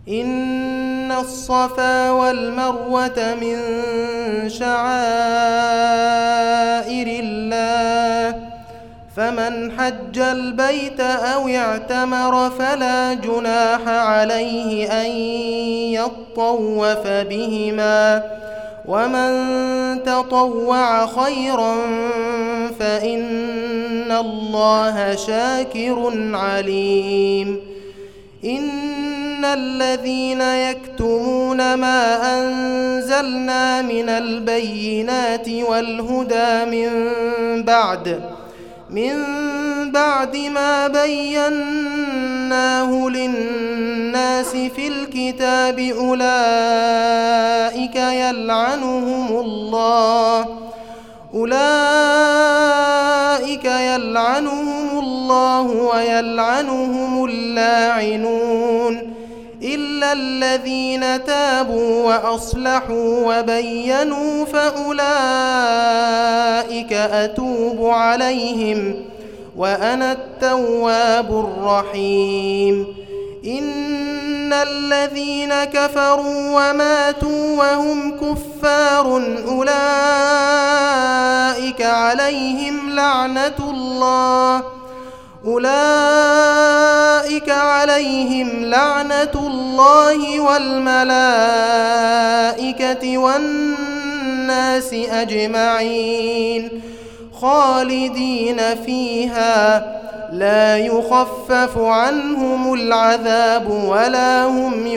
إن الصفا والمروة من شعائر الله فمن حج البيت أو اعتمر فلا جناح عليه أن يطوف بهما ومن تطوع خيرا فإن الله شاكر عليم إن الذين يكتمون ما أنزلنا من البينات والهدى من بعد ما بيناه للناس في الكتاب أولئك يلعنهم الله ويلعنهم اللاعنون إلا الذين تابوا وأصلحوا وبينوا فأولئك أتوب عليهم وأنا التواب الرحيم إن الذين كفروا وماتوا وهم كفار أولئك عليهم لعنة الله والملائكة والناس أجمعين خالدين فيها لا يخفف عنهم العذاب ولا هم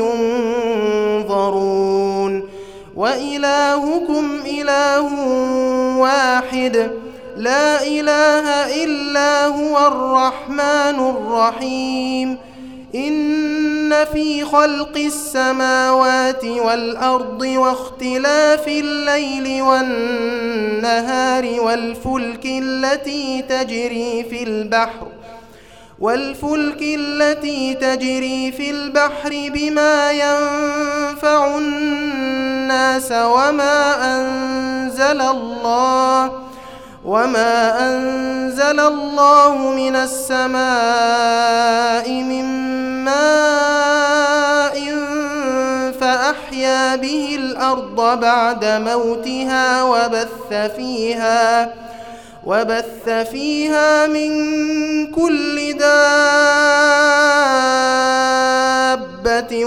ينظرون وإلهكم إله واحد لا إله إلا هو الرحمن الرحيم إن في خلق السماوات والأرض واختلاف الليل والنهار والفلك التي تجري في البحر بما ينفع الناس وما أنزل الله من السماء من ماء فأحيا به الأرض بعد موتها وبث فيها من كل دابة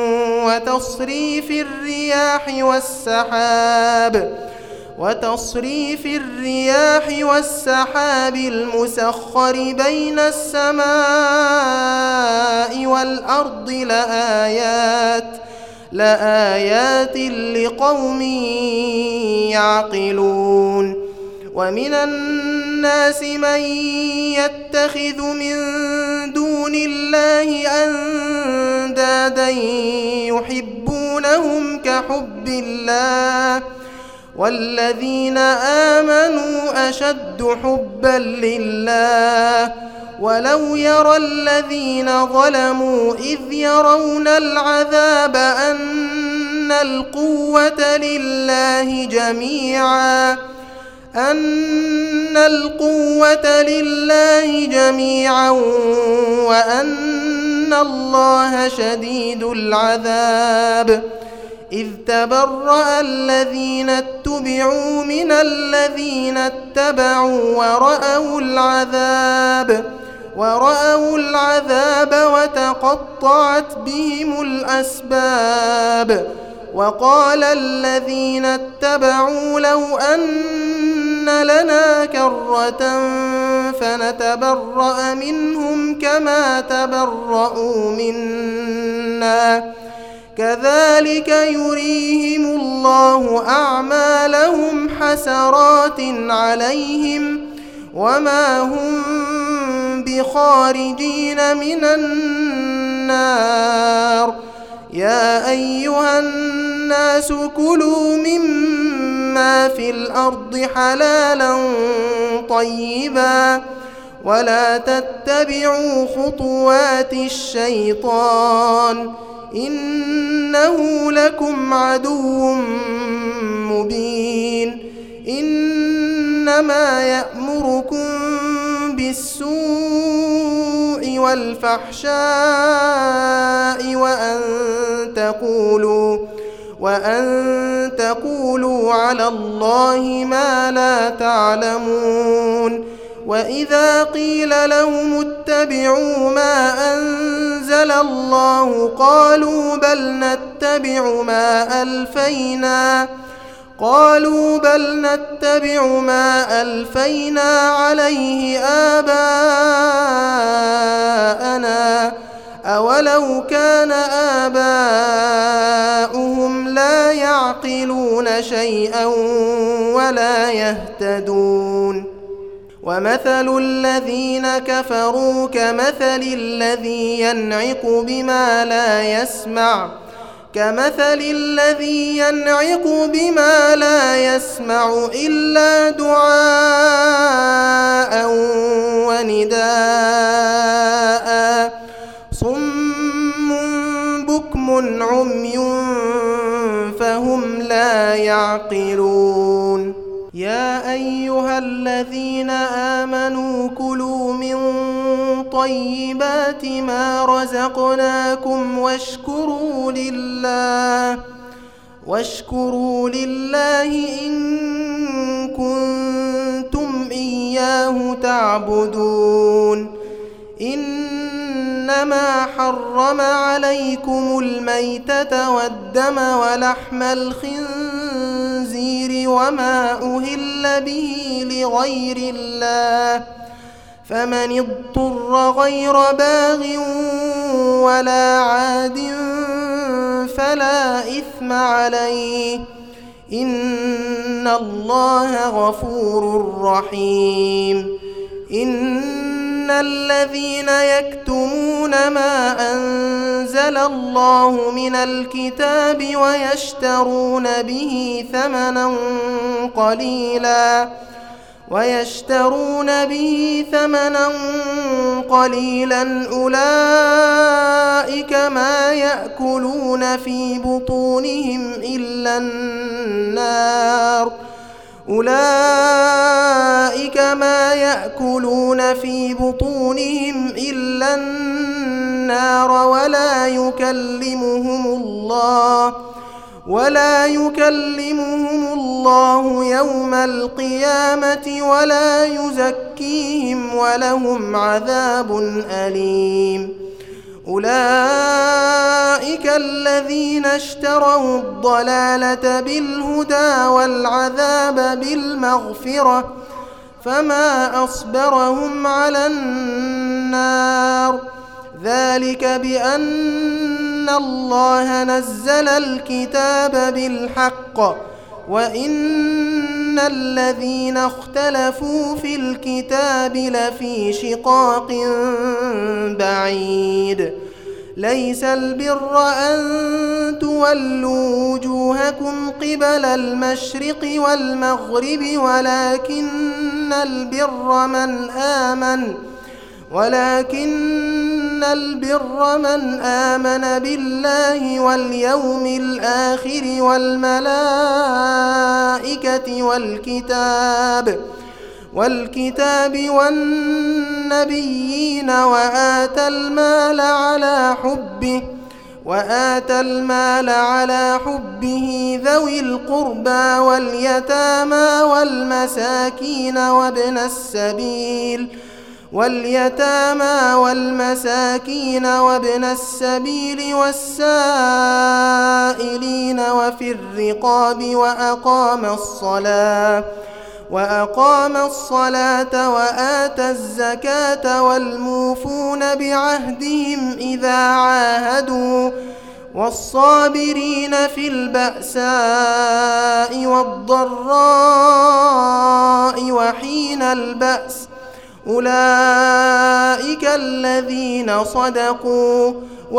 وتصريف الرياح والسحاب المسخر بين السماء والأرض لآيات لقوم يعقلون ومن الناس من يتخذ من دون الله أندادا يحبونهم كحب الله والذين آمنوا أشد حبا لله ولو يرى الذين ظلموا إذ يرون العذاب أن القوة لله جميعا وأن الله شديد العذاب إذ تبرأ الذين اتبعوا من الذين اتبعوا ورأوا العذاب وتقطعت بهم الأسباب وقال الذين اتبعوا لو أن لنا كرة فنتبرأ منهم كما تبرأوا منا كذلك يريهم الله أعمالهم حسرات عليهم وما هم بخارجين من النار يا أيها الناس كلوا مما في الأرض حلالا طيبا ولا تتبعوا خطوات الشيطان إنه لكم عدو مبين إنما يأمركم بالسوء والفحشاء وأن تقولوا على الله ما لا تعلمون. وإذا قيل لهم اتبعوا ما أنزل الله قالوا بل نتبع ما ألفينا عليه آباءنا أولو كان آباؤهم لا يعقلون شيئا ولا يهتدون. ومثل الذين كفروا كمثل الذي ينعق بما لا يسمع إلا دعاء ونداء صم بكم عمي فهم لا يعقلون. يا أيها الذين آمنوا كلوا من طيبات ما رزقناكم واشكروا لله إن كنتم إياه تعبدون. إنما حرم عليكم الميتة والدم ولحم الخنزير وما أهل به لغير الله فمن اضطر غير باغ ولا عاد فلا إثم عليه إن الله غفور رحيم. إن الذين يكتمون ما أنزل الله من الكتاب ويشترون به ثمنا قليلا أولئك ما يأكلون في بطونهم إلا النار ولا يكلمهم الله يوم القيامة ولا يزكيهم ولهم عذاب أليم. أولئك الذين اشتروا الضلالة بالهدى والعذاب بالمغفرة فما أصبرهم على النار ذلك بأن الله نزل الكتاب بالحق وإن الذين اختلفوا في الكتاب لفي شقاق بعيد. ليس البر أن تولوا وجوهكم قبل المشرق والمغرب ولكن البر من آمن بالله واليوم الآخر والملائكة والكتاب والنبيين وآتى المال على حبه ذوي القربى واليتامى وابن السبيل والسائلين وفي الرقاب وأقام الصلاة وآتى الزكاة والموفون بعهدهم إذا عاهدوا والصابرين في البأساء والضراء وحين البأس أولئك الذين صدقوا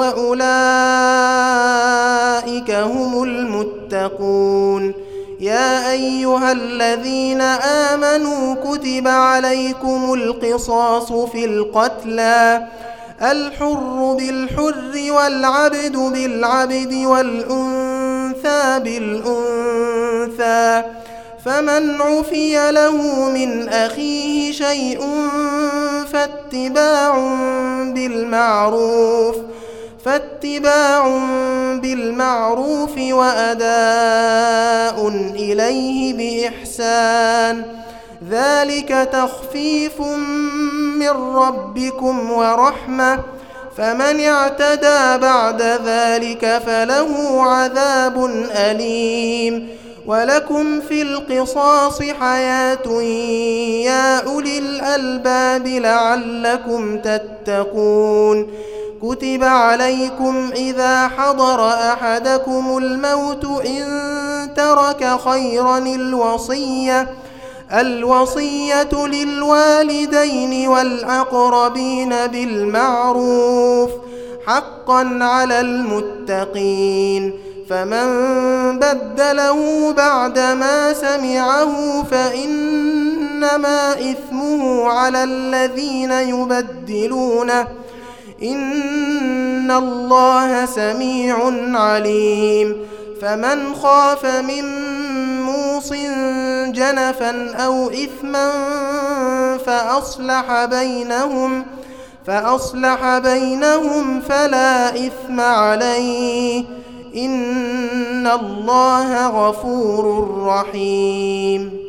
وأولئك هم المتقون. يا أيها الذين آمنوا كتب عليكم القصاص في القتلى الحر بالحر والعبد بالعبد والأنثى بالأنثى فمن عفي له من أخيه شيء فاتباع بالمعروف وأداء إليه بإحسان، ذلك تخفيف من ربكم ورحمة، فمن اعتدى بعد ذلك فله عذاب أليم. ولكم في القصاص حياة يا أولي الألباب لعلكم تتقون. كتب عليكم إذا حضر أحدكم الموت إن ترك خيرا الوصية للوالدين والأقربين بالمعروف حقا على المتقين، فمن بدله بعدما سمعه فإنما إثمه على الذين يبدلونه، إن الله سميع عليم. فمن خاف من موص جنفا أو إثما فأصلح بينهم فلا إثم عليه، إن الله غفور رحيم.